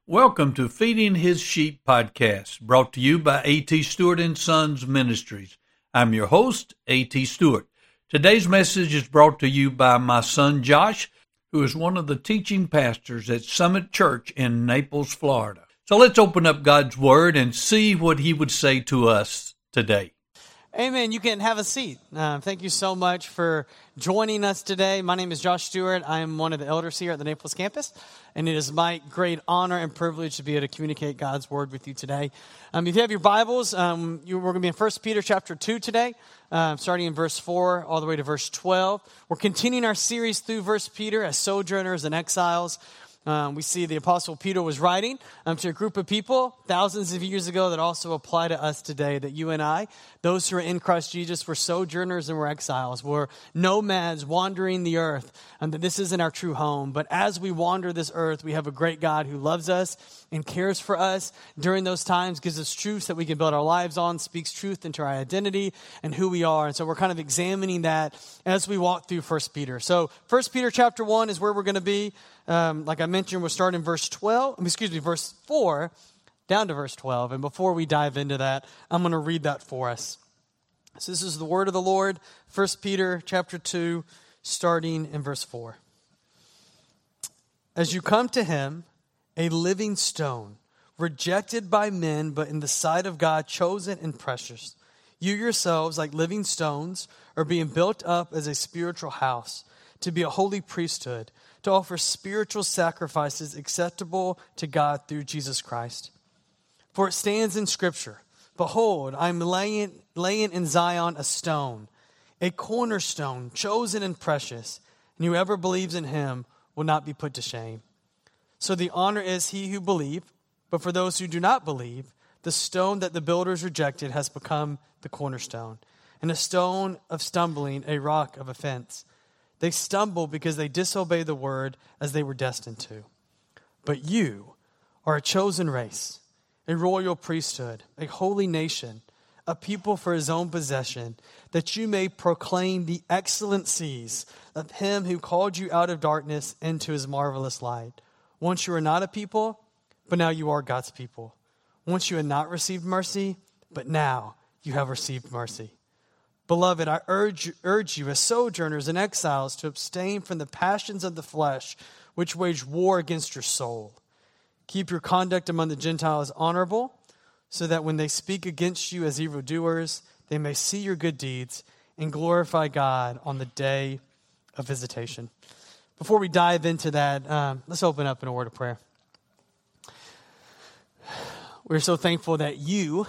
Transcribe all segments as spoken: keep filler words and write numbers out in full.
Welcome to Feeding His Sheep podcast, brought to you by A T Stewart and Sons Ministries. I'm your host, A T Stewart. Today's message is brought to you by my son Josh, who is one of the teaching pastors at Summit Church in Naples, Florida. So let's open up God's Word and see what He would say to us today. Amen. You can have a seat. Uh, thank you so much for joining us today. My name is Josh Stewart. I am one of the elders here at the Naples campus, and it is my great honor and privilege to be able to communicate God's Word with you today. Um, if you have your Bibles, um, you, we're going to be in First Peter chapter two today, uh, starting in verse four all the way to verse twelve. We're continuing our series through First Peter as sojourners and exiles. Um, we see the Apostle Peter was writing um, to a group of people thousands of years ago that also apply to us today, that you and I, those who are in Christ Jesus, were sojourners and we're exiles. We're nomads wandering the earth, and that this isn't our true home. But as we wander this earth, we have a great God who loves us and cares for us during those times, gives us truths that we can build our lives on, speaks truth into our identity and who we are. And so we're kind of examining that as we walk through First Peter. So First Peter chapter one is where we're going to be. Um, like I mentioned, we'll start in verse twelve, excuse me, verse four, down to verse twelve. And before we dive into that, I'm going to read that for us. So this is the word of the Lord, First Peter chapter two, starting in verse four. As you come to him, a living stone, rejected by men, but in the sight of God, chosen and precious. You yourselves, like living stones, are being built up as a spiritual house, to be a holy priesthood, to offer spiritual sacrifices acceptable to God through Jesus Christ. For it stands in Scripture, behold, I am laying, laying in Zion a stone, a cornerstone, chosen and precious, and whoever believes in him will not be put to shame. So the honor is he who believes, but for those who do not believe, the stone that the builders rejected has become the cornerstone, and a stone of stumbling, a rock of offense. They stumble because they disobey the word as they were destined to. But you are a chosen race, a royal priesthood, a holy nation, a people for his own possession, that you may proclaim the excellencies of him who called you out of darkness into his marvelous light. Once you were not a people, but now you are God's people. Once you had not received mercy, but now you have received mercy. Beloved, I urge, urge you as sojourners and exiles to abstain from the passions of the flesh, which wage war against your soul. Keep your conduct among the Gentiles honorable, so that when they speak against you as evildoers, they may see your good deeds and glorify God on the day of visitation. Before we dive into that, um, let's open up in a word of prayer. We're so thankful that you,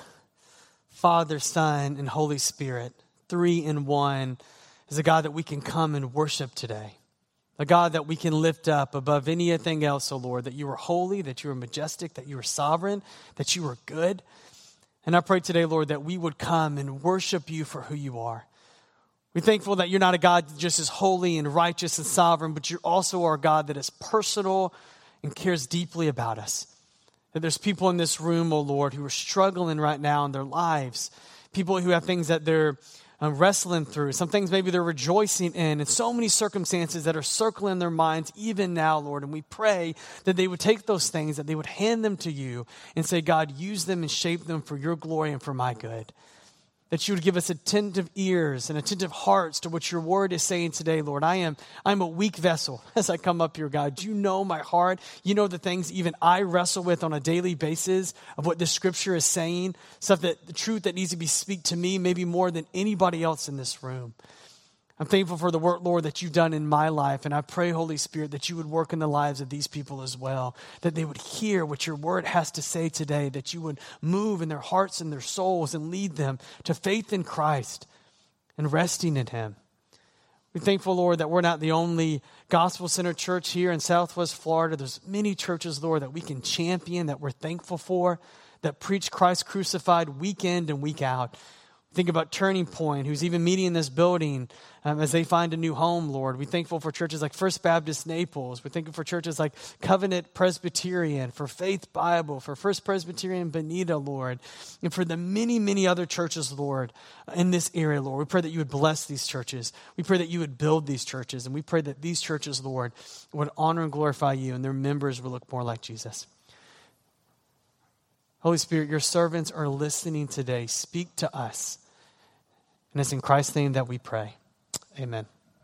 Father, Son, and Holy Spirit, three in one, is a God that we can come and worship today. A God that we can lift up above anything else, O Lord, that you are holy, that you are majestic, that you are sovereign, that you are good. And I pray today, Lord, that we would come and worship you for who you are. We're thankful that you're not a God that just is holy and righteous and sovereign, but you also are a God that is personal and cares deeply about us. That there's people in this room, O Lord, who are struggling right now in their lives. People who have things that they're um, wrestling through. Some things maybe they're rejoicing in. And so many circumstances that are circling their minds even now, Lord. And we pray that they would take those things, that they would hand them to you and say, God, use them and shape them for your glory and for my good. That you would give us attentive ears and attentive hearts to what your word is saying today, Lord. I am I'm a weak vessel as I come up here, God. You know my heart. You know the things even I wrestle with on a daily basis of what this scripture is saying, stuff that the truth that needs to be speak to me maybe more than anybody else in this room. I'm thankful for the work, Lord, that you've done in my life. And I pray, Holy Spirit, that you would work in the lives of these people as well. That they would hear what your word has to say today. That you would move in their hearts and their souls and lead them to faith in Christ and resting in him. We're thankful, Lord, that we're not the only gospel-centered church here in Southwest Florida. There's many churches, Lord, that we can champion, that we're thankful for, that preach Christ crucified week in and week out. Think about Turning Point, who's even meeting in this building um, as they find a new home, Lord. We're thankful for churches like First Baptist Naples. We're thankful for churches like Covenant Presbyterian, for Faith Bible, for First Presbyterian Bonita, Lord, and for the many, many other churches, Lord, in this area, Lord. We pray that you would bless these churches. We pray that you would build these churches, and we pray that these churches, Lord, would honor and glorify you, and their members would look more like Jesus. Holy Spirit, your servants are listening today. Speak to us. And it's in Christ's name that we pray. Amen.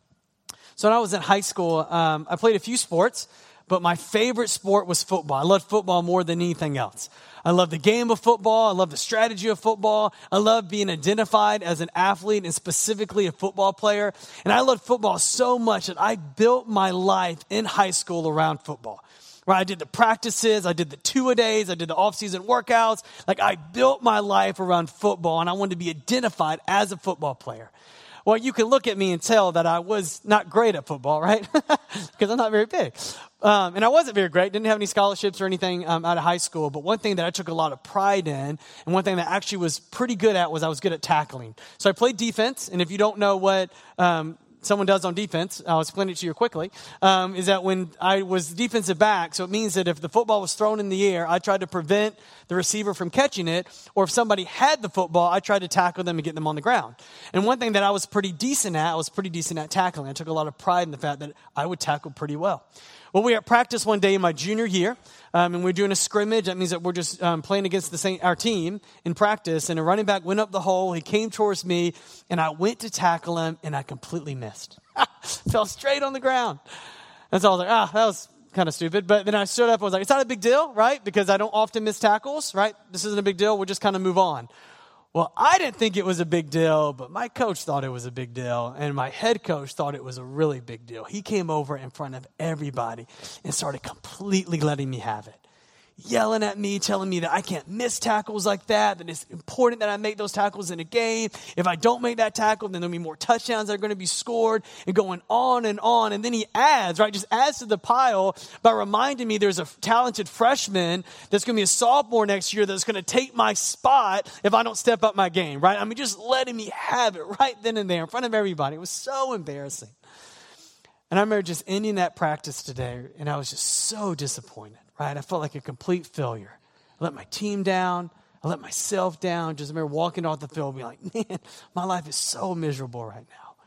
So when I was in high school, um, I played a few sports, but my favorite sport was football. I loved football more than anything else. I love the game of football. I love the strategy of football. I love being identified as an athlete and specifically a football player. And I loved football so much that I built my life in high school around football. Right? I did the practices. I did the two-a-days. I did the off-season workouts. Like I built my life around football, and I wanted to be identified as a football player. Well, you can look at me and tell that I was not great at football, right? Because I'm not very big. Um, and I wasn't very great. Didn't have any scholarships or anything um, out of high school. But one thing that I took a lot of pride in, and one thing that I actually was pretty good at, was I was good at tackling. So I played defense. And if you don't know what um, someone does on defense, I'll explain it to you quickly, um, is that when I was defensive back, so it means that if the football was thrown in the air, I tried to prevent the receiver from catching it, or if somebody had the football, I tried to tackle them and get them on the ground. And one thing that I was pretty decent at, I was pretty decent at tackling. I took a lot of pride in the fact that I would tackle pretty well. Well, we were at practice one day in my junior year, um, and we were doing a scrimmage. That means that we're just um, playing against the same, our team in practice, and a running back went up the hole. He came towards me, and I went to tackle him, and I completely missed. Fell straight on the ground. And so I was like, ah, that was kind of stupid. But then I stood up and was like, it's not a big deal, right? Because I don't often miss tackles, right? This isn't a big deal. We'll just kind of move on. Well, I didn't think it was a big deal, but my coach thought it was a big deal, and my head coach thought it was a really big deal. He came over in front of everybody and started completely letting me have it, yelling at me, telling me that I can't miss tackles like that, that it's important that I make those tackles in a game. If I don't make that tackle, then there'll be more touchdowns that are going to be scored, and going on and on. And then he adds, right, just adds to the pile by reminding me there's a talented freshman that's going to be a sophomore next year that's going to take my spot if I don't step up my game, right? I mean, just letting me have it right then and there in front of everybody. It was so embarrassing. And I remember just ending that practice today, and I was just so disappointed. Right, I felt like a complete failure. I let my team down. I let myself down. Just remember walking off the field, being like, man, my life is so miserable right now.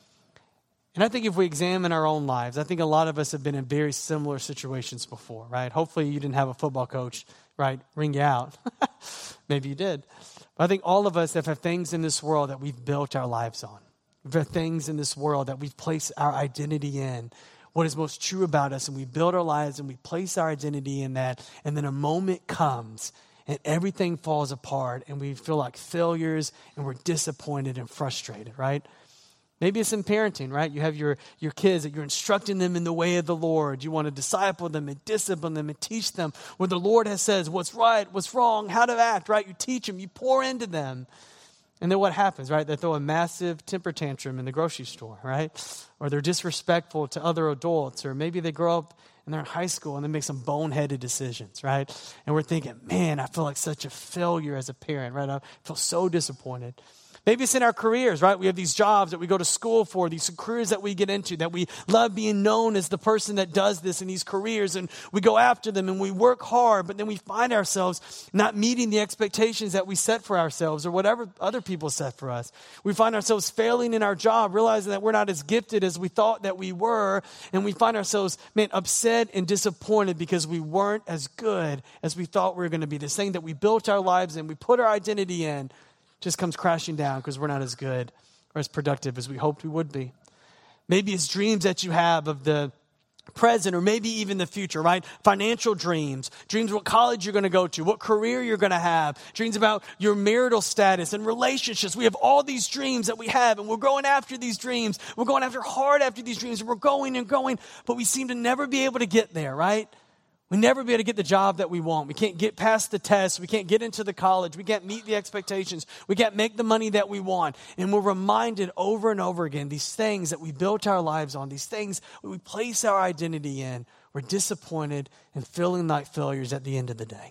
And I think if we examine our own lives, I think a lot of us have been in very similar situations before, right? Hopefully you didn't have a football coach, right, ring you out. Maybe you did. But I think all of us have had things in this world that we've built our lives on. We've had things in this world that we've placed our identity in, what is most true about us, and we build our lives and we place our identity in that, and then a moment comes and everything falls apart and we feel like failures and we're disappointed and frustrated, right? Maybe it's in parenting, right? You have your, your kids that you're instructing them in the way of the Lord. You want to disciple them and discipline them and teach them what the Lord has says, what's right, what's wrong, how to act, right? You teach them, you pour into them. And then what happens, right? They throw a massive temper tantrum in the grocery store, right? Or they're disrespectful to other adults. Or maybe they grow up and they're in high school and they make some boneheaded decisions, right? And we're thinking, man, I feel like such a failure as a parent, right? I feel so disappointed. Maybe it's in our careers, right? We have these jobs that we go to school for, these careers that we get into, that we love being known as the person that does this in these careers, and we go after them and we work hard, but then we find ourselves not meeting the expectations that we set for ourselves or whatever other people set for us. We find ourselves failing in our job, realizing that we're not as gifted as we thought that we were, and we find ourselves, man, upset and disappointed because we weren't as good as we thought we were going to be. This thing that we built our lives in, we put our identity in, just comes crashing down because we're not as good or as productive as we hoped we would be. Maybe it's dreams that you have of the present or maybe even the future, right? Financial dreams, dreams what college you're going to go to, what career you're going to have, dreams about your marital status and relationships. We have all these dreams that we have, and we're going after these dreams. We're going after hard after these dreams, and we're going and going, but we seem to never be able to get there, right? We never be able to get the job that we want. We can't get past the test. We can't get into the college. We can't meet the expectations. We can't make the money that we want. And we're reminded over and over again, these things that we built our lives on, these things we place our identity in, we're disappointed and feeling like failures at the end of the day.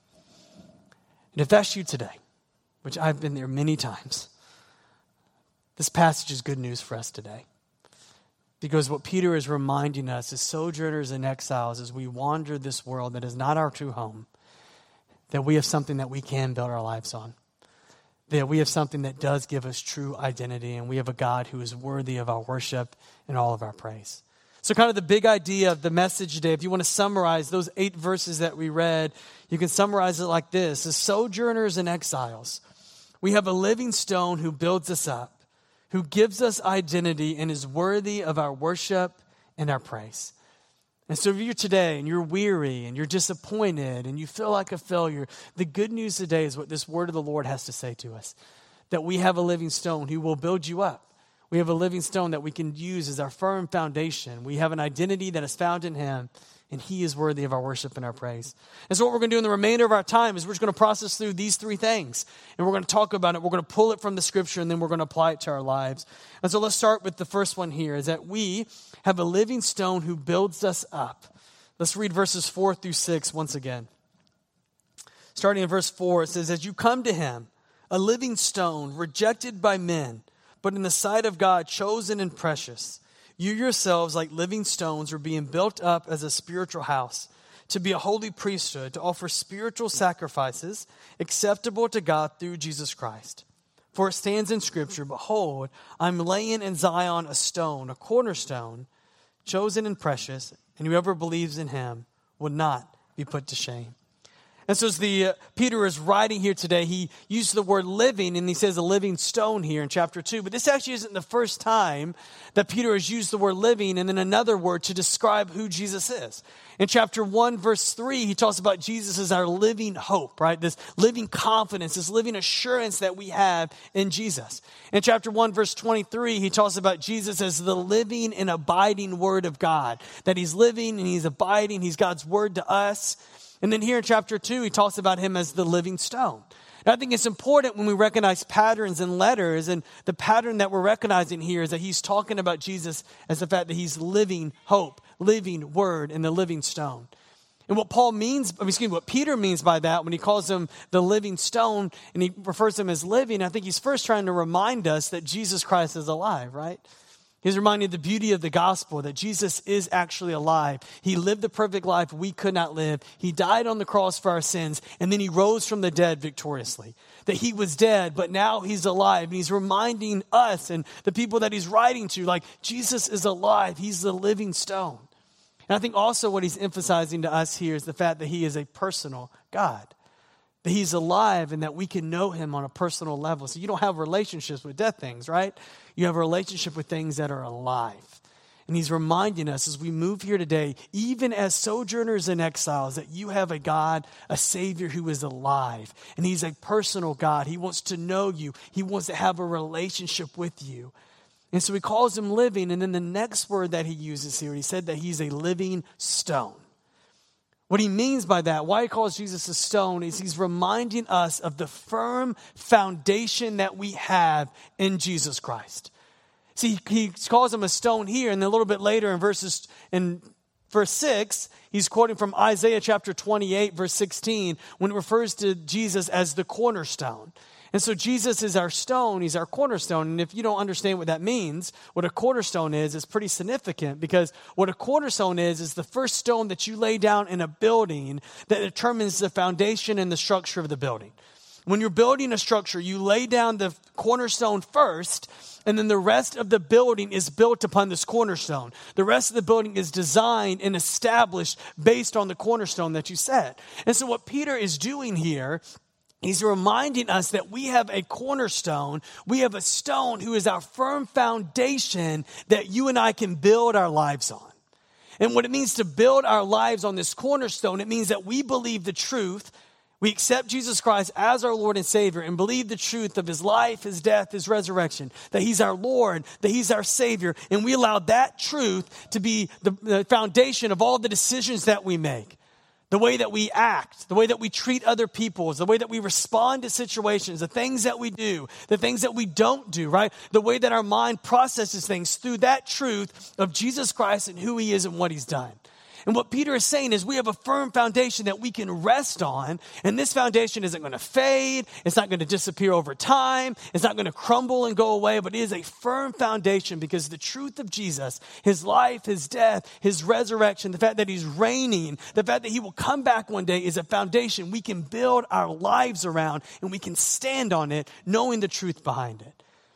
And if that's you today, which I've been there many times, this passage is good news for us today. Because what Peter is reminding us as sojourners and exiles as we wander this world that is not our true home, that we have something that we can build our lives on. That we have something that does give us true identity, and we have a God who is worthy of our worship and all of our praise. So kind of the big idea of the message today, if you want to summarize those eight verses that we read, you can summarize it like this. As sojourners and exiles, we have a living stone who builds us up, who gives us identity and is worthy of our worship and our praise. And so if you're today and you're weary and you're disappointed and you feel like a failure, the good news today is what this word of the Lord has to say to us, that we have a living stone who will build you up. We have a living stone that we can use as our firm foundation. We have an identity that is found in him, and he is worthy of our worship and our praise. And so what we're going to do in the remainder of our time is we're just going to process through these three things. And we're going to talk about it. We're going to pull it from the scripture, and then we're going to apply it to our lives. And so let's start with the first one here, is that we have a living stone who builds us up. Let's read verses four through six once again. Starting in verse four, it says, as you come to him, a living stone rejected by men, but in the sight of God, chosen and precious. You yourselves, like living stones, are being built up as a spiritual house, to be a holy priesthood, to offer spiritual sacrifices acceptable to God through Jesus Christ. For it stands in Scripture, behold, I'm laying in Zion a stone, a cornerstone, chosen and precious, and whoever believes in him will not be put to shame. And so as the uh, Peter is writing here today, he used the word living, and he says a living stone here in chapter two. But this actually isn't the first time that Peter has used the word living and then another word to describe who Jesus is. In chapter one, verse three, he talks about Jesus as our living hope, right? This living confidence, this living assurance that we have in Jesus. In chapter one, verse twenty-three, he talks about Jesus as the living and abiding word of God, that he's living and he's abiding, he's God's word to us. And then here in chapter two, he talks about him as the living stone. And I think it's important when we recognize patterns in letters, and the pattern that we're recognizing here is that he's talking about Jesus as the fact that he's living hope, living word, and the living stone. And what Paul means, excuse me, what Peter means by that when he calls him the living stone and he refers to him as living, I think he's first trying to remind us that Jesus Christ is alive, right? He's reminding the beauty of the gospel, that Jesus is actually alive. He lived the perfect life we could not live. He died on the cross for our sins, and then he rose from the dead victoriously. That he was dead, but now he's alive. And he's reminding us and the people that he's writing to, like, Jesus is alive. He's the living stone. And I think also what he's emphasizing to us here is the fact that he is a personal God. That he's alive and that we can know him on a personal level. So you don't have relationships with dead things, right? You have a relationship with things that are alive. And he's reminding us as we move here today, even as sojourners and exiles, that you have a God, a Savior who is alive. And he's a personal God. He wants to know you. He wants to have a relationship with you. And so he calls him living. And then the next word that he uses here, he said that he's a living stone. What he means by that, why he calls Jesus a stone, is he's reminding us of the firm foundation that we have in Jesus Christ. See, he calls him a stone here, and then a little bit later in verses in verse six, he's quoting from Isaiah chapter twenty-eight, verse sixteen, when it refers to Jesus as the cornerstone. And so Jesus is our stone, he's our cornerstone. And if you don't understand what that means, what a cornerstone is, is pretty significant, because what a cornerstone is, is the first stone that you lay down in a building that determines the foundation and the structure of the building. When you're building a structure, you lay down the cornerstone first, and then the rest of the building is built upon this cornerstone. The rest of the building is designed and established based on the cornerstone that you set. And so what Peter is doing here, he's reminding us that we have a cornerstone. We have a stone who is our firm foundation that you and I can build our lives on. And what it means to build our lives on this cornerstone, it means that we believe the truth. We accept Jesus Christ as our Lord and Savior and believe the truth of his life, his death, his resurrection, that he's our Lord, that he's our Savior. And we allow that truth to be the, the foundation of all the decisions that we make. The way that we act, the way that we treat other people, the way that we respond to situations, the things that we do, the things that we don't do, right? The way that our mind processes things through that truth of Jesus Christ and who he is and what he's done. And what Peter is saying is we have a firm foundation that we can rest on, and this foundation isn't going to fade, it's not going to disappear over time, it's not going to crumble and go away, but it is a firm foundation because the truth of Jesus, his life, his death, his resurrection, the fact that he's reigning, the fact that he will come back one day is a foundation we can build our lives around, and we can stand on it knowing the truth behind it.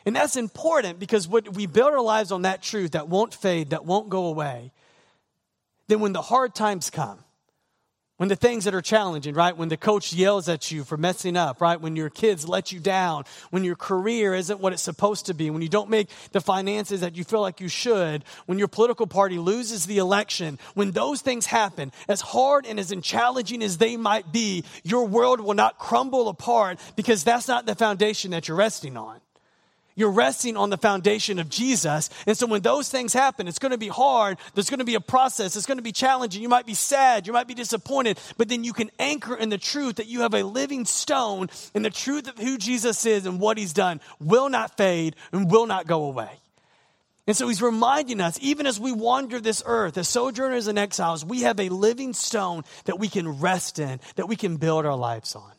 And that's important because what we build our lives on that truth that won't fade, that won't go away. Then when the hard times come, when the things that are challenging, right? When the coach yells at you for messing up, right? When your kids let you down, when your career isn't what it's supposed to be, when you don't make the finances that you feel like you should, when your political party loses the election, when those things happen, as hard and as challenging as they might be, your world will not crumble apart because that's not the foundation that you're resting on. You're resting on the foundation of Jesus. And so when those things happen, it's going to be hard. There's going to be a process. It's going to be challenging. You might be sad. You might be disappointed. But then you can anchor in the truth that you have a living stone, and the truth of who Jesus is and what he's done will not fade and will not go away. And so he's reminding us, even as we wander this earth, as sojourners and exiles, we have a living stone that we can rest in, that we can build our lives on.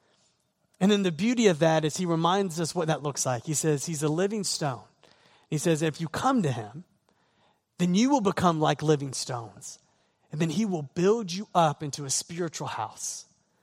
And then the beauty of that is he reminds us what that looks like. He says he's a living stone. He says if you come to him, then you will become like living stones. And then he will build you up into a spiritual house.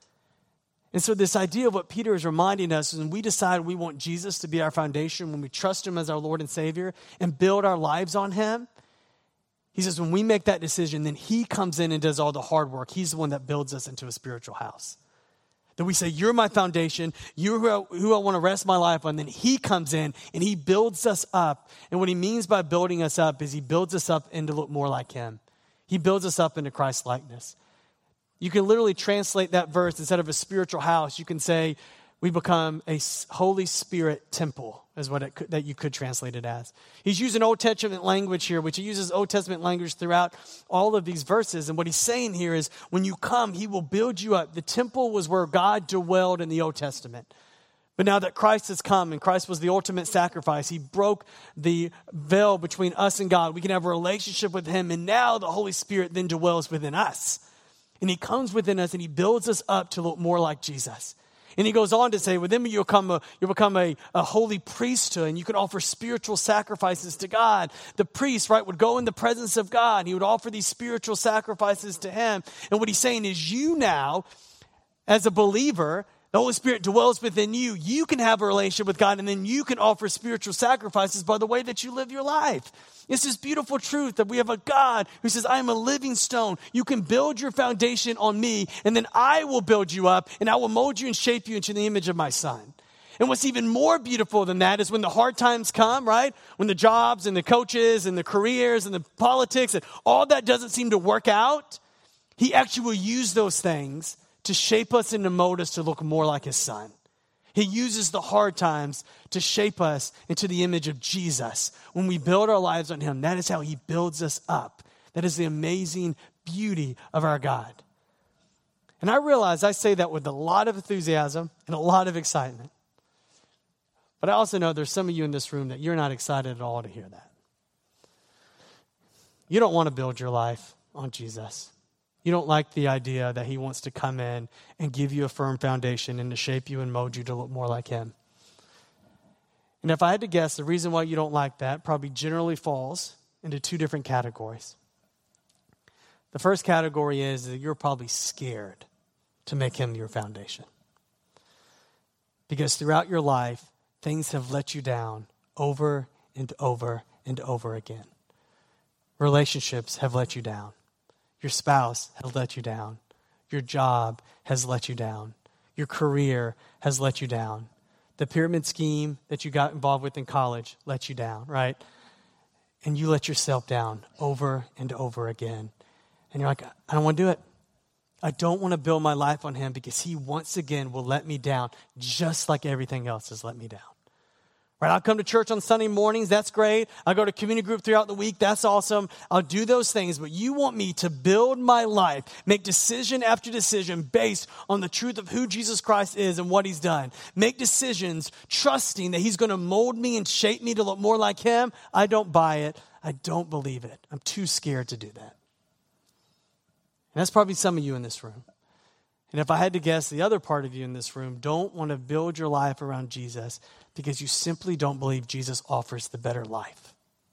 And so this idea of what Peter is reminding us is when we decide we want Jesus to be our foundation, when we trust him as our Lord and Savior and build our lives on him, he says when we make that decision, then he comes in and does all the hard work. He's the one that builds us into a spiritual house. That we say, you're my foundation, you're who I, who I want to rest my life on. Then he comes in and he builds us up. And what he means by building us up is he builds us up into look more like him. He builds us up into Christ's likeness. You can literally translate that verse instead of a spiritual house. You can say we become a Holy Spirit temple is what it could, that you could translate it as. He's using Old Testament language here, which he uses Old Testament language throughout all of these verses. And what he's saying here is when you come, he will build you up. The temple was where God dwelled in the Old Testament. But now that Christ has come and Christ was the ultimate sacrifice, he broke the veil between us and God. We can have a relationship with him. And now the Holy Spirit then dwells within us. And he comes within us and he builds us up to look more like Jesus. And he goes on to say, within me you'll become, a, you'll become a, a holy priesthood, and you can offer spiritual sacrifices to God. The priest, right, would go in the presence of God, and he would offer these spiritual sacrifices to him. And what he's saying is you now, as a believer, the Holy Spirit dwells within you. You can have a relationship with God, and then you can offer spiritual sacrifices by the way that you live your life. It's this beautiful truth that we have a God who says, I am a living stone. You can build your foundation on me, and then I will build you up, and I will mold you and shape you into the image of my Son. And what's even more beautiful than that is when the hard times come, right? When the jobs and the coaches and the careers and the politics and all that doesn't seem to work out, he actually will use those things to shape us and to mold us to look more like his Son. He uses the hard times to shape us into the image of Jesus. When we build our lives on him, that is how he builds us up. That is the amazing beauty of our God. And I realize I say that with a lot of enthusiasm and a lot of excitement. But I also know there's some of you in this room that you're not excited at all to hear that. You don't want to build your life on Jesus. You don't like the idea that he wants to come in and give you a firm foundation and to shape you and mold you to look more like him. And if I had to guess, the reason why you don't like that probably generally falls into two different categories. The first category is that you're probably scared to make him your foundation. Because throughout your life, things have let you down over and over and over again. Relationships have let you down. Your spouse has let you down. Your job has let you down. Your career has let you down. The pyramid scheme that you got involved with in college let you down, right? And you let yourself down over and over again. And you're like, I don't want to do it. I don't want to build my life on him because he once again will let me down just like everything else has let me down. Right, I'll come to church on Sunday mornings. That's great. I'll go to community group throughout the week. That's awesome. I'll do those things. But you want me to build my life, make decision after decision based on the truth of who Jesus Christ is and what he's done. Make decisions trusting that he's going to mold me and shape me to look more like him. I don't buy it. I don't believe it. I'm too scared to do that. And that's probably some of you in this room. And if I had to guess, the other part of you in this room don't want to build your life around Jesus because you simply don't believe Jesus offers the better life.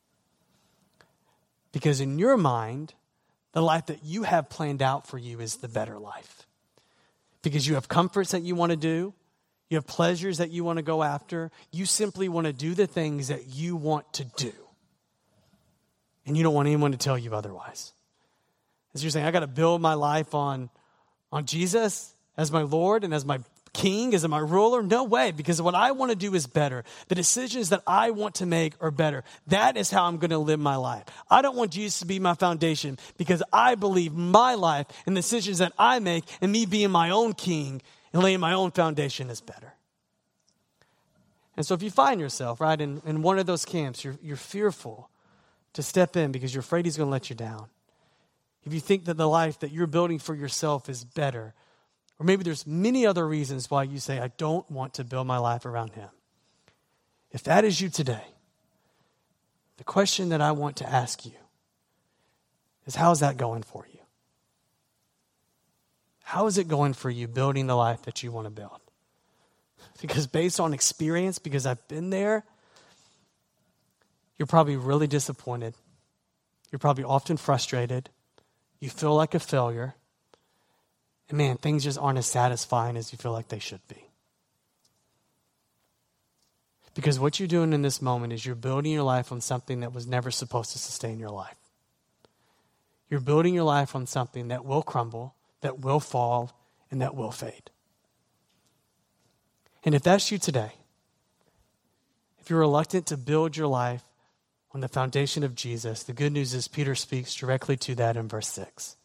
Because in your mind, the life that you have planned out for you is the better life. Because you have comforts that you want to do, You have pleasures that you want to go after. You simply want to do the things that you want to do. And you don't want anyone to tell you otherwise. As you're saying, I got to build my life on, on Jesus as my Lord and as my King, as my ruler? No way, because what I want to do is better. The decisions that I want to make are better. That is how I'm going to live my life. I don't want Jesus to be my foundation because I believe my life and the decisions that I make and me being my own king and laying my own foundation is better. And so if you find yourself, right, in, in one of those camps, you're, you're fearful to step in because you're afraid he's going to let you down. If you think that the life that you're building for yourself is better, or maybe there's many other reasons why you say, I don't want to build my life around him. If that is you today, the question that I want to ask you is, how's that going for you? How is it going for you building the life that you want to build? Because based on experience, because I've been there, you're probably really disappointed. You're probably often frustrated. You feel like a failure. And man, things just aren't as satisfying as you feel like they should be. Because what you're doing in this moment is you're building your life on something that was never supposed to sustain your life. You're building your life on something that will crumble, that will fall, and that will fade. And if that's you today, if you're reluctant to build your life on the foundation of Jesus, the good news is Peter speaks directly to that in verse six.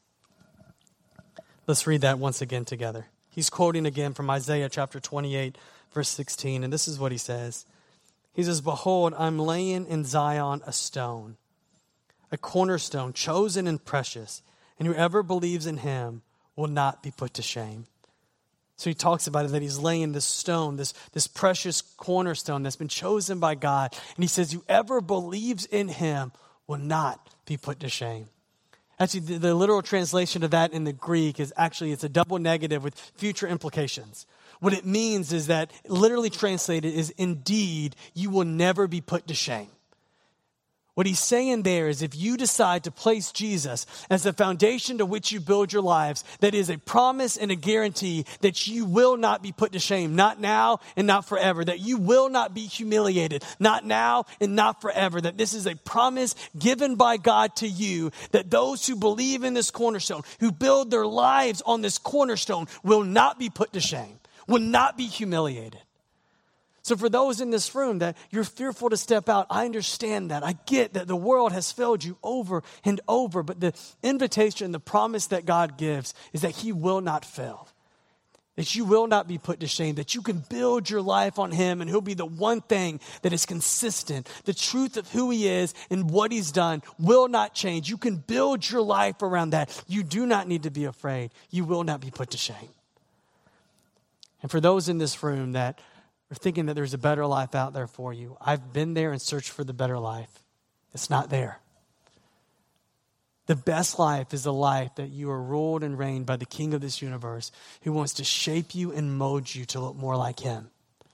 Let's read that once again together. He's quoting again from Isaiah chapter twenty-eight, verse sixteen, and this is what he says. He says, behold, I'm laying in Zion a stone, a cornerstone, chosen and precious, and whoever believes in him will not be put to shame. So he talks about it, that he's laying this stone, this, this precious cornerstone that's been chosen by God. And he says, whoever believes in him will not be put to shame. Actually, the, the literal translation of that in the Greek is actually, it's a double negative with future implications. What it means is that, literally translated, is indeed, you will never be put to shame. What he's saying there is if you decide to place Jesus as the foundation to which you build your lives, that is a promise and a guarantee that you will not be put to shame, not now and not forever, that you will not be humiliated, not now and not forever, that this is a promise given by God to you, that those who believe in this cornerstone, who build their lives on this cornerstone, will not be put to shame, will not be humiliated. So for those in this room that you're fearful to step out, I understand that. I get that the world has failed you over and over, but the invitation, the promise that God gives is that he will not fail, that you will not be put to shame, that you can build your life on him and he'll be the one thing that is consistent. The truth of who he is and what he's done will not change. You can build your life around that. You do not need to be afraid. You will not be put to shame. And for those in this room that or thinking that there's a better life out there for you, I've been there and searched for the better life. It's not there. The best life is a life that you are ruled and reigned by the King of this universe who wants to shape you and mold you to look more like him.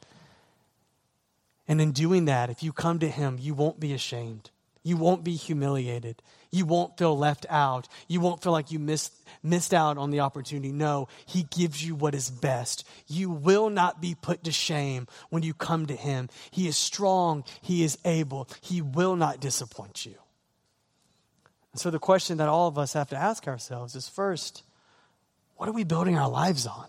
And in doing that, if you come to him, you won't be ashamed. You won't be humiliated. You won't feel left out. You won't feel like you missed, missed out on the opportunity. No, he gives you what is best. You will not be put to shame when you come to him. He is strong. He is able. He will not disappoint you. And so the question that all of us have to ask ourselves is, first, what are we building our lives on?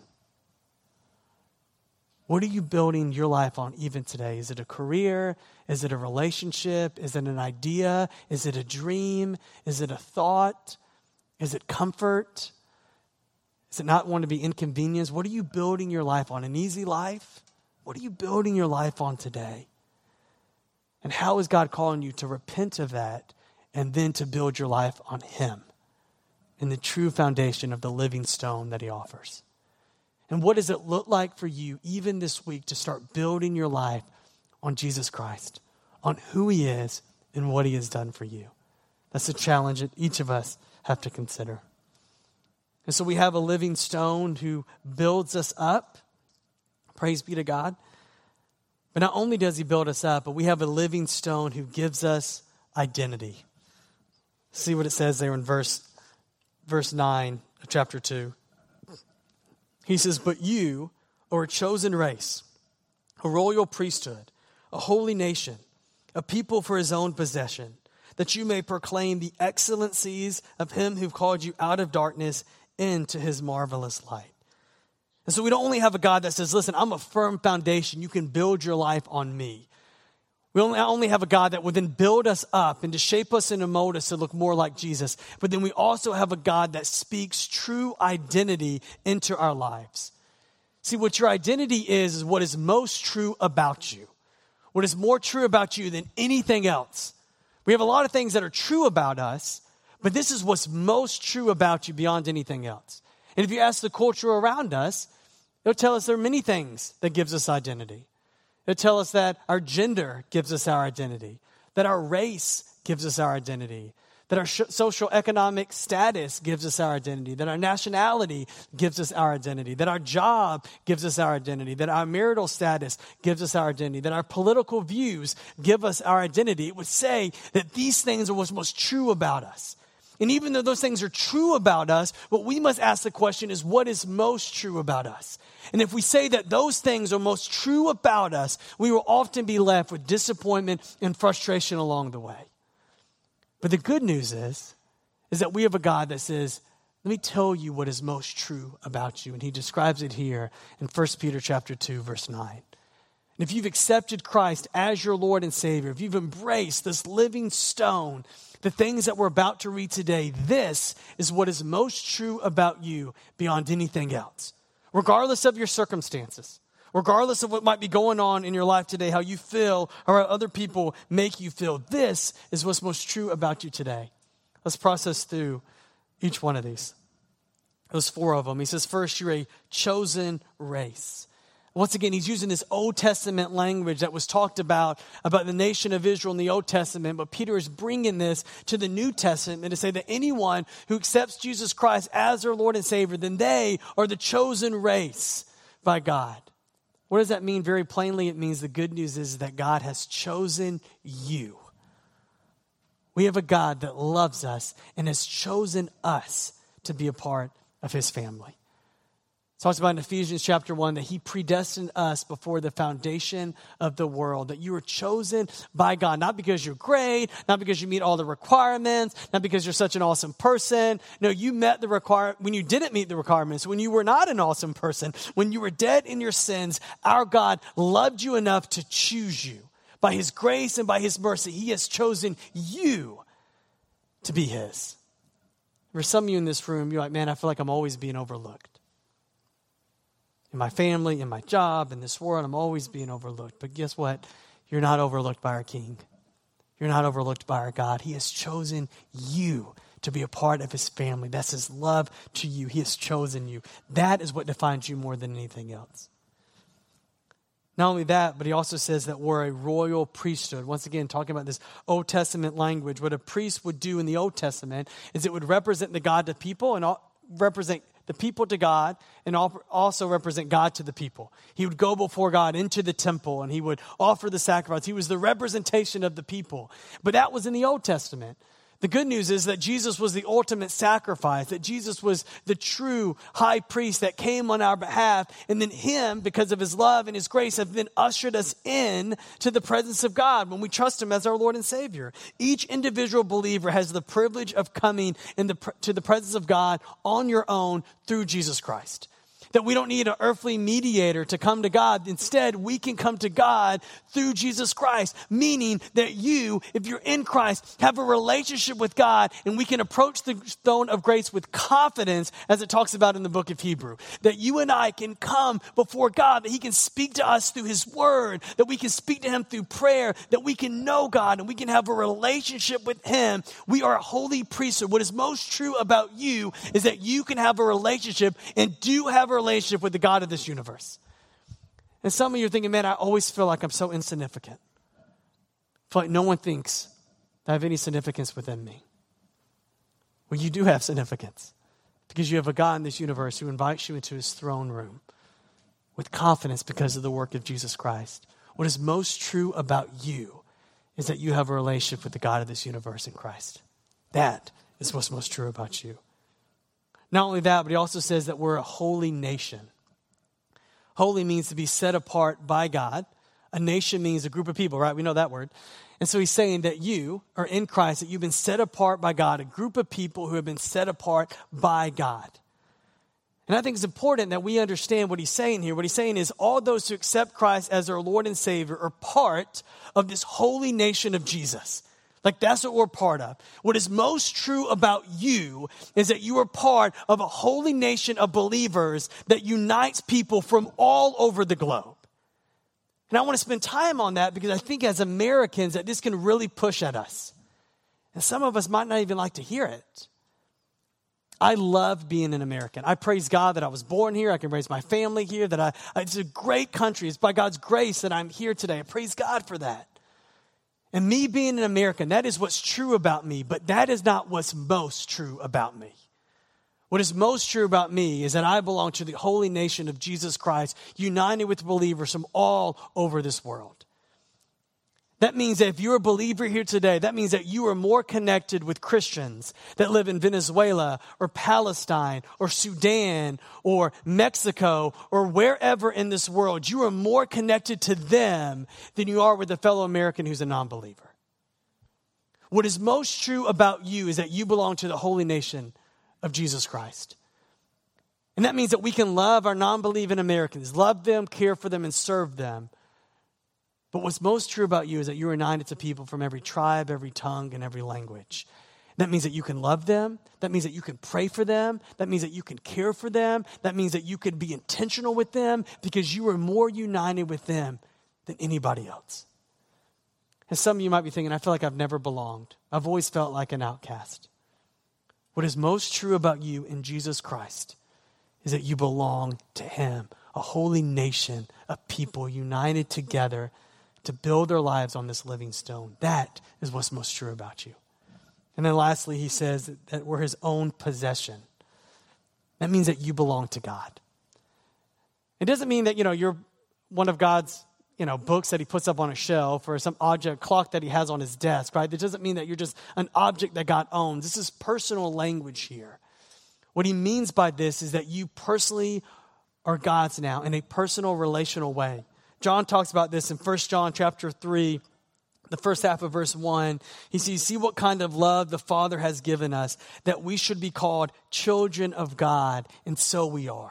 What are you building your life on even today? Is it a career? Is it a relationship? Is it an idea? Is it a dream? Is it a thought? Is it comfort? Is it not wanting to be inconvenienced? What are you building your life on? An easy life? What are you building your life on today? And how is God calling you to repent of that and then to build your life on him in the true foundation of the living stone that he offers? And what does it look like for you even this week to start building your life on Jesus Christ, on who he is and what he has done for you? That's a challenge that each of us have to consider. And so we have a living stone who builds us up. Praise be to God. But not only does he build us up, but we have a living stone who gives us identity. See what it says there in verse, verse nine of chapter two. He says, but you are a chosen race, a royal priesthood, a holy nation, a people for his own possession, that you may proclaim the excellencies of him who called you out of darkness into his marvelous light. And so we don't only have a God that says, listen, I'm a firm foundation. You can build your life on me. We only, only have a God that would then build us up and to shape us and to mold us to look more like Jesus. But then we also have a God that speaks true identity into our lives. See, what your identity is, is what is most true about you. What is more true about you than anything else. We have a lot of things that are true about us, but this is what's most true about you beyond anything else. And if you ask the culture around us, they'll tell us there are many things that gives us identity. They'll tell us that our gender gives us our identity, that our race gives us our identity, that our sh- social economic status gives us our identity, that our nationality gives us our identity, that our job gives us our identity, that our marital status gives us our identity, that our political views give us our identity. It would say that these things are what's most true about us. And even though those things are true about us, what we must ask the question is, what is most true about us? And if we say that those things are most true about us, we will often be left with disappointment and frustration along the way. But the good news is, is that we have a God that says, let me tell you what is most true about you. And he describes it here in First Peter chapter two, verse nine. And if you've accepted Christ as your Lord and Savior, if you've embraced this living stone, the things that we're about to read today, this is what is most true about you beyond anything else. Regardless of your circumstances, regardless of what might be going on in your life today, how you feel or how other people make you feel, this is what's most true about you today. Let's process through each one of these. There's four of them. He says, first, you're a chosen race. Once again, he's using this Old Testament language that was talked about, about the nation of Israel in the Old Testament, but Peter is bringing this to the New Testament to say that anyone who accepts Jesus Christ as their Lord and Savior, then they are the chosen race by God. What does that mean? Very plainly, it means the good news is that God has chosen you. We have a God that loves us and has chosen us to be a part of his family. It talks about in Ephesians chapter one that he predestined us before the foundation of the world, that you were chosen by God, not because you're great, not because you meet all the requirements, not because you're such an awesome person. No, you met the require when you didn't meet the requirements, when you were not an awesome person, when you were dead in your sins, our God loved you enough to choose you. By his grace and by his mercy, he has chosen you to be his. For some of you in this room, you're like, man, I feel like I'm always being overlooked. In my family, in my job, in this world, I'm always being overlooked. But guess what? You're not overlooked by our King. You're not overlooked by our God. He has chosen you to be a part of his family. That's his love to you. He has chosen you. That is what defines you more than anything else. Not only that, but he also says that we're a royal priesthood. Once again, talking about this Old Testament language, what a priest would do in the Old Testament is it would represent the God to people and represent the people to God, and also represent God to the people. He would go before God into the temple, and he would offer the sacrifice. He was the representation of the people. But that was in the Old Testament. The good news is that Jesus was the ultimate sacrifice, that Jesus was the true high priest that came on our behalf, and then him, because of his love and his grace, have then ushered us in to the presence of God when we trust him as our Lord and Savior. Each individual believer has the privilege of coming in the, to the presence of God on your own through Jesus Christ. That we don't need an earthly mediator to come to God. Instead, we can come to God through Jesus Christ, meaning that you, if you're in Christ, have a relationship with God, and we can approach the throne of grace with confidence, as it talks about in the book of Hebrew. That you and I can come before God, that he can speak to us through his word, that we can speak to him through prayer, that we can know God, and we can have a relationship with him. We are a holy priesthood. What is most true about you is that you can have a relationship and do have a relationship with the God of this universe. And some of you are thinking, man, I always feel like I'm so insignificant. I feel like no one thinks that I have any significance within me. Well, you do have significance because you have a God in this universe who invites you into his throne room with confidence because of the work of Jesus Christ. What is most true about you is that you have a relationship with the God of this universe in Christ. That is what's most true about you. Not only that, but he also says that we're a holy nation. Holy means to be set apart by God. A nation means a group of people, right? We know that word. And so he's saying that you are in Christ, that you've been set apart by God, a group of people who have been set apart by God. And I think it's important that we understand what he's saying here. What he's saying is all those who accept Christ as their Lord and Savior are part of this holy nation of Jesus. Like that's what we're part of. What is most true about you is that you are part of a holy nation of believers that unites people from all over the globe. And I want to spend time on that because I think as Americans that this can really push at us. And some of us might not even like to hear it. I love being an American. I praise God that I was born here. I can raise my family here. That I, it's a great country. It's by God's grace that I'm here today. I praise God for that. And me being an American, that is what's true about me, but that is not what's most true about me. What is most true about me is that I belong to the holy nation of Jesus Christ, united with believers from all over this world. That means that if you're a believer here today, that means that you are more connected with Christians that live in Venezuela or Palestine or Sudan or Mexico or wherever in this world. You are more connected to them than you are with a fellow American who's a non-believer. What is most true about you is that you belong to the holy nation of Jesus Christ. And that means that we can love our non-believing Americans, love them, care for them, and serve them. But what's most true about you is that you're united to people from every tribe, every tongue, and every language. That means that you can love them. That means that you can pray for them. That means that you can care for them. That means that you can be intentional with them because you are more united with them than anybody else. And some of you might be thinking, I feel like I've never belonged. I've always felt like an outcast. What is most true about you in Jesus Christ is that you belong to him, a holy nation of people united together to build their lives on this living stone. That is what's most true about you. And then lastly, he says that we're his own possession. That means that you belong to God. It doesn't mean that, you know, you're one of God's, you know, books that he puts up on a shelf or some object clock that he has on his desk, right? It doesn't mean that you're just an object that God owns. This is personal language here. What he means by this is that you personally are God's now in a personal, relational way. John talks about this in First John chapter three, the first half of verse one. He says, see what kind of love the Father has given us, that we should be called children of God, and so we are.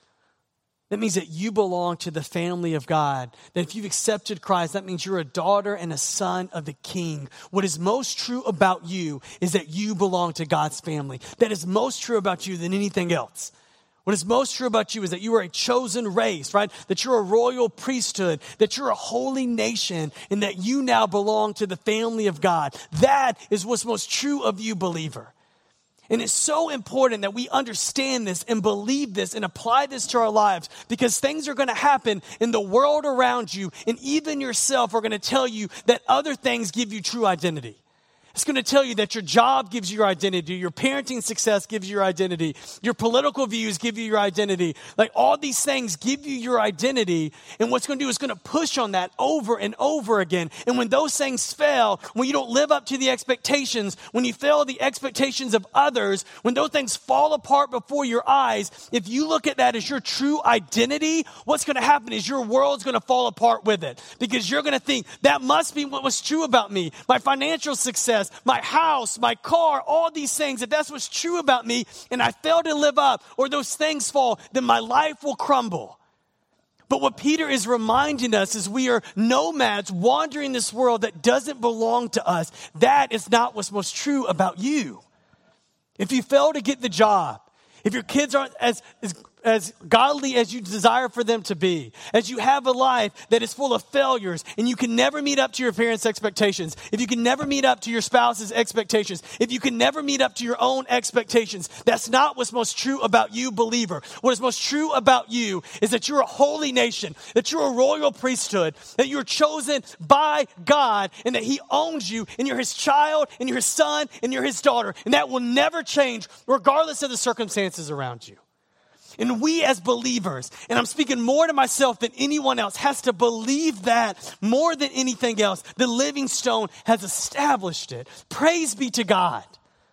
That means that you belong to the family of God. That if you've accepted Christ, that means you're a daughter and a son of the King. What is most true about you is that you belong to God's family. That is most true about you than anything else. What is most true about you is that you are a chosen race, right? That you're a royal priesthood, that you're a holy nation, and that you now belong to the family of God. That is what's most true of you, believer. And it's so important that we understand this and believe this and apply this to our lives because things are going to happen in the world around you, and even yourself are going to tell you that other things give you true identity. It's going to tell you that your job gives you your identity, your parenting success gives you your identity, your political views give you your identity. Like all these things give you your identity, and what's going to do is going to push on that over and over again. And when those things fail, when you don't live up to the expectations, when you fail the expectations of others, when those things fall apart before your eyes, if you look at that as your true identity, what's going to happen is your world's going to fall apart with it because you're going to think that must be what was true about me, my financial success, my house, my car, all these things, if that's what's true about me and I fail to live up or those things fall, then my life will crumble. But what Peter is reminding us is we are nomads wandering this world that doesn't belong to us. That is not what's most true about you. If you fail to get the job, if your kids aren't as, as as godly as you desire for them to be, as you have a life that is full of failures and you can never meet up to your parents' expectations, if you can never meet up to your spouse's expectations, if you can never meet up to your own expectations, that's not what's most true about you, believer. What is most true about you is that you're a holy nation, that you're a royal priesthood, that you're chosen by God, and that he owns you, and you're his child, and you're his son, and you're his daughter, and that will never change regardless of the circumstances around you. And we as believers, and I'm speaking more to myself than anyone else, has to believe that more than anything else. The Living Stone has established it. Praise be to God.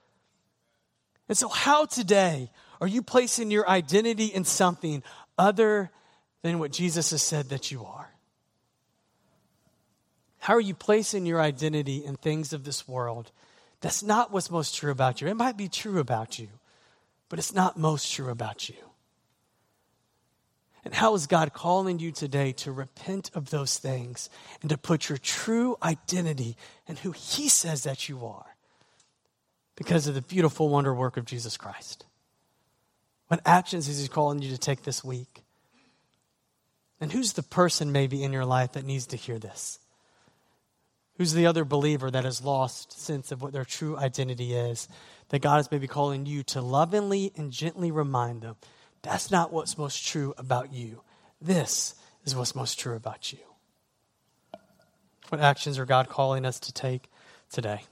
And so how today are you placing your identity in something other than what Jesus has said that you are? How are you placing your identity in things of this world? That's not what's most true about you. It might be true about you, but it's not most true about you. And how is God calling you today to repent of those things and to put your true identity in who he says that you are because of the beautiful wonder work of Jesus Christ? What actions is he calling you to take this week? And who's the person maybe in your life that needs to hear this? Who's the other believer that has lost sense of what their true identity is, that God is maybe calling you to lovingly and gently remind them, that's not what's most true about you. This is what's most true about you. What actions are God calling us to take today?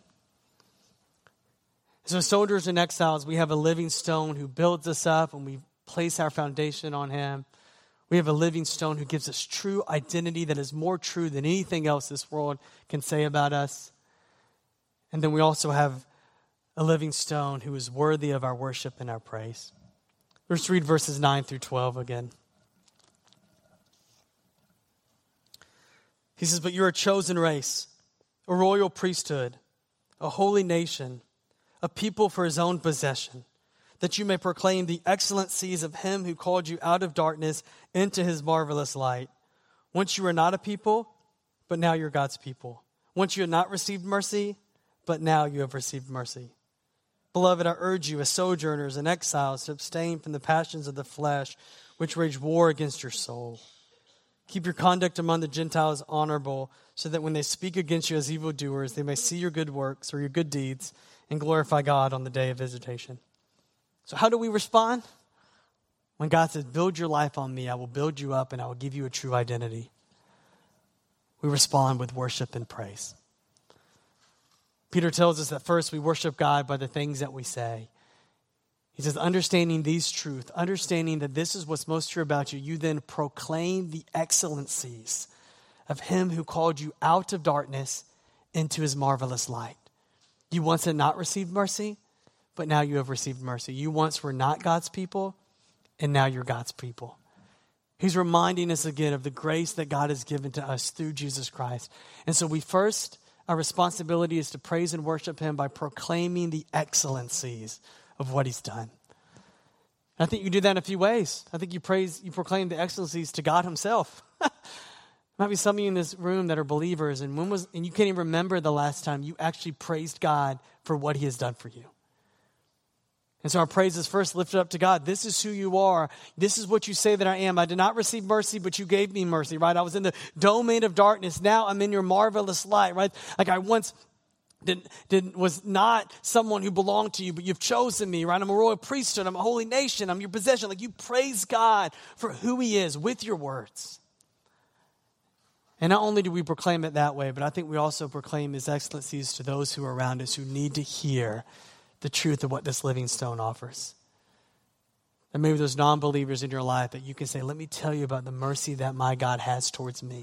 So soldiers and exiles, we have a living stone who builds us up and we place our foundation on him. We have a living stone who gives us true identity that is more true than anything else this world can say about us. And then we also have a living stone who is worthy of our worship and our praise. Let's read verses nine through twelve again. He says, but you're a chosen race, a royal priesthood, a holy nation, a people for his own possession, that you may proclaim the excellencies of him who called you out of darkness into his marvelous light. Once you were not a people, but now you're God's people. Once you had not received mercy, but now you have received mercy. Beloved, I urge you as sojourners and exiles to abstain from the passions of the flesh, which wage war against your soul. Keep your conduct among the Gentiles honorable, so that when they speak against you as evildoers, they may see your good works or your good deeds and glorify God on the day of visitation. So how do we respond? When God says, build your life on me, I will build you up and I will give you a true identity. We respond with worship and praise. Peter tells us that first we worship God by the things that we say. He says, understanding these truths, understanding that this is what's most true about you, you then proclaim the excellencies of him who called you out of darkness into his marvelous light. You once had not received mercy, but now you have received mercy. You once were not God's people, and now you're God's people. He's reminding us again of the grace that God has given to us through Jesus Christ. And so we first, our responsibility is to praise and worship him by proclaiming the excellencies of what he's done. And I think you do that in a few ways. I think you praise, you proclaim the excellencies to God himself. Might be some of you in this room that are believers, and when was and you can't even remember the last time you actually praised God for what he has done for you. And so our praise is first lifted up to God. This is who you are. This is what you say that I am. I did not receive mercy, but you gave me mercy, right? I was in the domain of darkness. Now I'm in your marvelous light, right? Like I once didn't, didn't, was not someone who belonged to you, but you've chosen me, right? I'm a royal priesthood. I'm a holy nation. I'm your possession. Like you praise God for who he is with your words. And not only do we proclaim it that way, but I think we also proclaim his excellencies to those who are around us who need to hear the truth of what this living stone offers. And maybe there's non-believers in your life that you can say, let me tell you about the mercy that my God has towards me.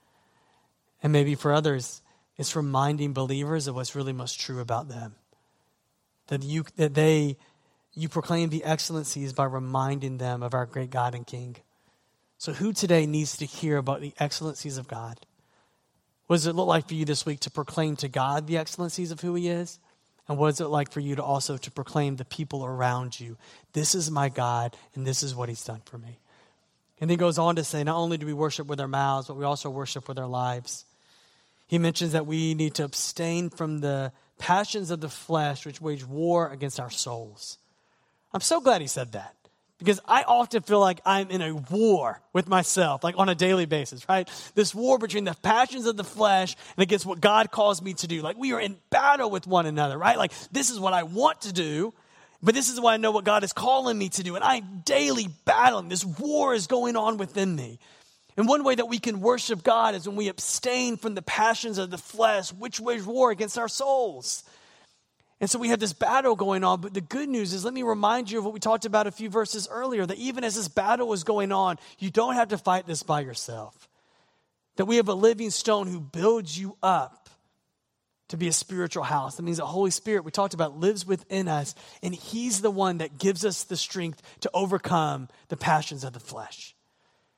And maybe for others, it's reminding believers of what's really most true about them. That you that they you proclaim the excellencies by reminding them of our great God and King. So who today needs to hear about the excellencies of God? What does it look like for you this week to proclaim to God the excellencies of who he is? And what is it like for you to also to proclaim the people around you? This is my God, and this is what he's done for me. And then he goes on to say, not only do we worship with our mouths, but we also worship with our lives. He mentions that we need to abstain from the passions of the flesh, which wage war against our souls. I'm so glad he said that. Because I often feel like I'm in a war with myself, like on a daily basis, right? This war between the passions of the flesh and against what God calls me to do. Like we are in battle with one another, right? Like this is what I want to do, but this is what I know what God is calling me to do. And I'm daily battling. This war is going on within me. And one way that we can worship God is when we abstain from the passions of the flesh, which wage war against our souls. And so we have this battle going on, but the good news is, let me remind you of what we talked about a few verses earlier, that even as this battle is going on, you don't have to fight this by yourself. That we have a living stone who builds you up to be a spiritual house. That means the Holy Spirit, we talked about, lives within us, and he's the one that gives us the strength to overcome the passions of the flesh.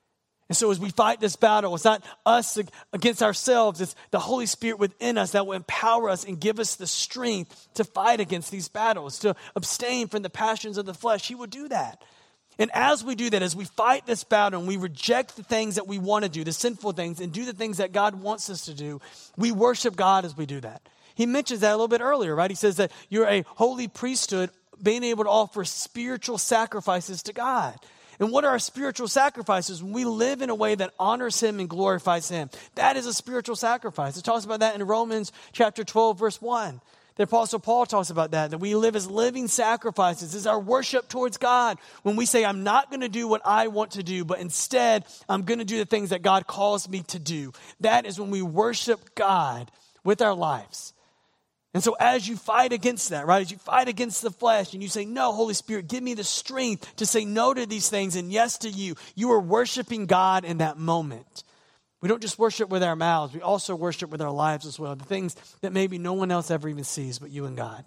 And so as we fight this battle, it's not us against ourselves. It's the Holy Spirit within us that will empower us and give us the strength to fight against these battles, to abstain from the passions of the flesh. He will do that. And as we do that, as we fight this battle and we reject the things that we want to do, the sinful things, and do the things that God wants us to do, we worship God as we do that. He mentions that a little bit earlier, right? He says that you're a holy priesthood, being able to offer spiritual sacrifices to God. And what are our spiritual sacrifices? When we live in a way that honors him and glorifies him, that is a spiritual sacrifice. It talks about that in Romans chapter twelve, verse one. The Apostle Paul talks about that, that we live as living sacrifices. This is our worship towards God. When we say, I'm not going to do what I want to do, but instead, I'm going to do the things that God calls me to do. That is when we worship God with our lives. And so as you fight against that, right, as you fight against the flesh and you say, no, Holy Spirit, give me the strength to say no to these things and yes to you, you are worshiping God in that moment. We don't just worship with our mouths, we also worship with our lives as well, the things that maybe no one else ever even sees but you and God.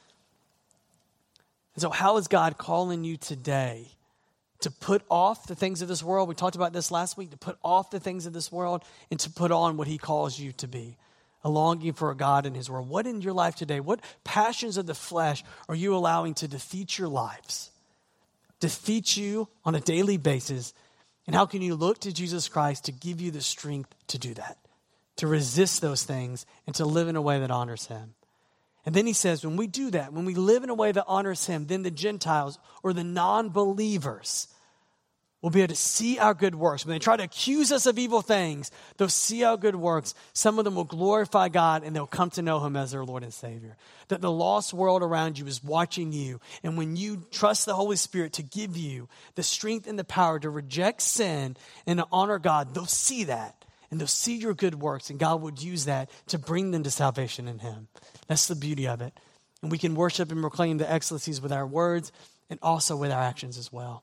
And so how is God calling you today to put off the things of this world? We talked about this last week, to put off the things of this world and to put on what he calls you to be. A longing for a God in his word. What in your life today, what passions of the flesh are you allowing to defeat your lives? Defeat you on a daily basis. And how can you look to Jesus Christ to give you the strength to do that? To resist those things and to live in a way that honors him. And then he says, when we do that, when we live in a way that honors him, then the Gentiles or the non-believers will be able to see our good works. When they try to accuse us of evil things, they'll see our good works. Some of them will glorify God and they'll come to know him as their Lord and Savior. That the lost world around you is watching you. And when you trust the Holy Spirit to give you the strength and the power to reject sin and to honor God, they'll see that. And they'll see your good works. And God would use that to bring them to salvation in him. That's the beauty of it. And we can worship and proclaim the excellencies with our words and also with our actions as well.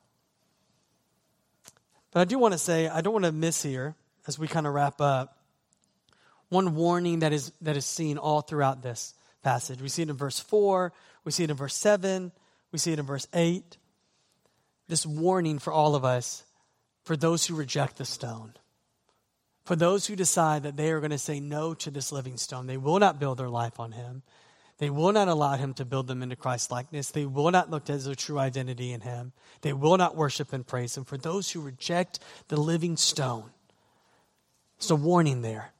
But I do want to say, I don't want to miss here, as we kind of wrap up, one warning that is that is seen all throughout this passage. We see it in verse four, we see it in verse seven, we see it in verse eight. This warning for all of us, for those who reject the stone. For those who decide that they are going to say no to this living stone. They will not build their life on him. They will not allow him to build them into Christ's likeness. They will not look at their true identity in him. They will not worship and praise him. For those who reject the living stone, it's a warning there.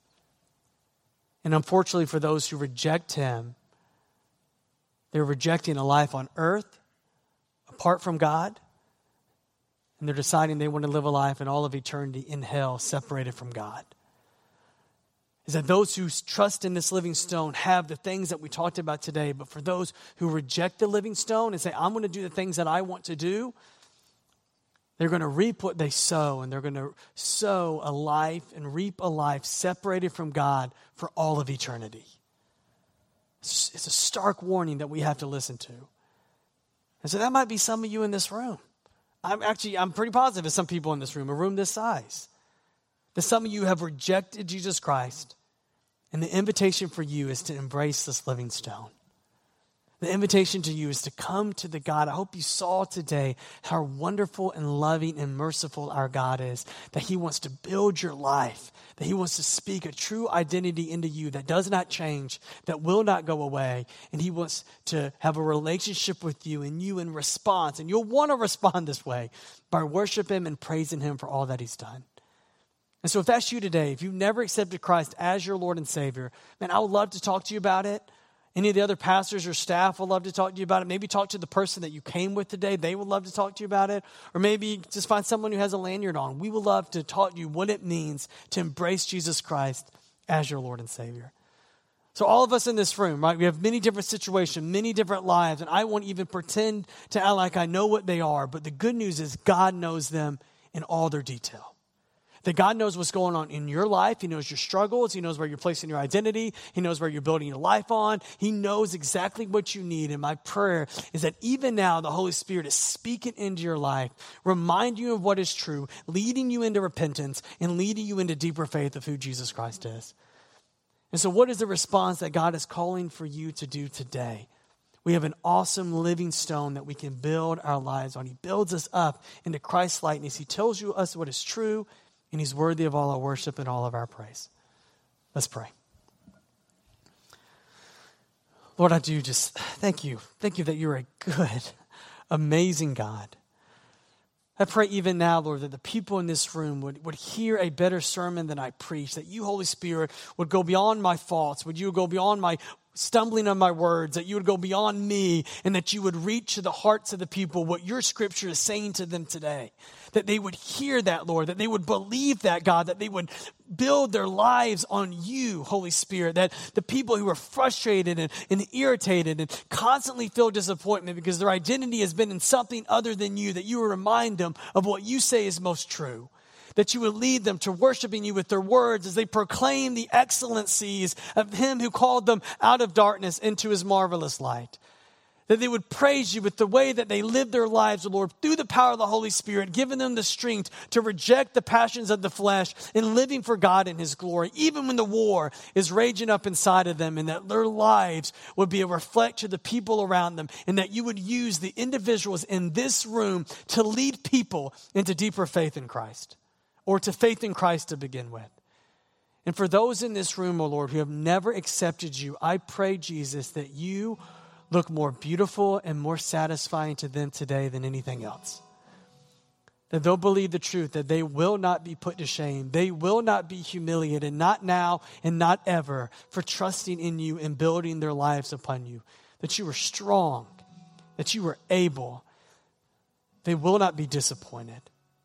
And unfortunately for those who reject him, they're rejecting a life on earth apart from God. And they're deciding they want to live a life in all of eternity in hell, separated from God. Is that those who trust in this living stone have the things that we talked about today, but for those who reject the living stone and say, I'm going to do the things that I want to do, they're going to reap what they sow, and they're going to sow a life and reap a life separated from God for all of eternity. It's a stark warning that we have to listen to. And so that might be some of you in this room. I'm actually, I'm pretty positive there's some people in this room, a room this size, that some of you have rejected Jesus Christ, and the invitation for you is to embrace this living stone. The invitation to you is to come to the God. I hope you saw today how wonderful and loving and merciful our God is, that he wants to build your life, that he wants to speak a true identity into you that does not change, that will not go away, and he wants to have a relationship with you and you in response, and you'll want to respond this way by worshiping him and praising him for all that he's done. And so if that's you today, if you've never accepted Christ as your Lord and Savior, man, I would love to talk to you about it. Any of the other pastors or staff would love to talk to you about it. Maybe talk to the person that you came with today. They would love to talk to you about it. Or maybe just find someone who has a lanyard on. We would love to talk to you what it means to embrace Jesus Christ as your Lord and Savior. So all of us in this room, right, we have many different situations, many different lives, and I won't even pretend to act like I know what they are. But the good news is God knows them in all their detail. That God knows what's going on in your life. He knows your struggles. He knows where you're placing your identity. He knows where you're building your life on. He knows exactly what you need. And my prayer is that even now the Holy Spirit is speaking into your life, remind you of what is true, leading you into repentance, and leading you into deeper faith of who Jesus Christ is. And so what is the response that God is calling for you to do today? We have an awesome living stone that we can build our lives on. He builds us up into Christ's likeness. He tells you us what is true, and he's worthy of all our worship and all of our praise. Let's pray. Lord, I do just thank you. Thank you that you're a good, amazing God. I pray even now, Lord, that the people in this room would, would hear a better sermon than I preach, that you, Holy Spirit, would go beyond my faults, would you go beyond my stumbling on my words, that you would go beyond me, and that you would reach to the hearts of the people what your scripture is saying to them today. That they would hear that, Lord, that they would believe that, God, that they would build their lives on you, Holy Spirit, that the people who are frustrated and, and irritated and constantly feel disappointment because their identity has been in something other than you, that you would remind them of what you say is most true. That you would lead them to worshiping you with their words as they proclaim the excellencies of him who called them out of darkness into his marvelous light. That they would praise you with the way that they live their lives, Lord, through the power of the Holy Spirit, giving them the strength to reject the passions of the flesh and living for God in his glory, even when the war is raging up inside of them, and that their lives would be a reflect to the people around them, and that you would use the individuals in this room to lead people into deeper faith in Christ, or to faith in Christ to begin with. And for those in this room, O Lord, who have never accepted you, I pray, Jesus, that you look more beautiful and more satisfying to them today than anything else. That they'll believe the truth, that they will not be put to shame. They will not be humiliated, not now and not ever, for trusting in you and building their lives upon you. That you are strong, that you are able. They will not be disappointed.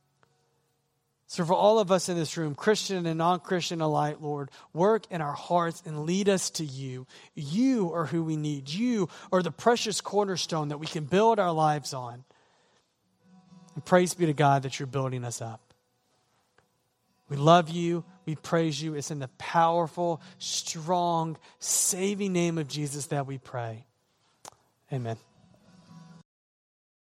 So for all of us in this room, Christian and non-Christian alike, Lord, work in our hearts and lead us to you. You are who we need. You are the precious cornerstone that we can build our lives on. And praise be to God that you're building us up. We love you. We praise you. It's in the powerful, strong, saving name of Jesus that we pray. Amen.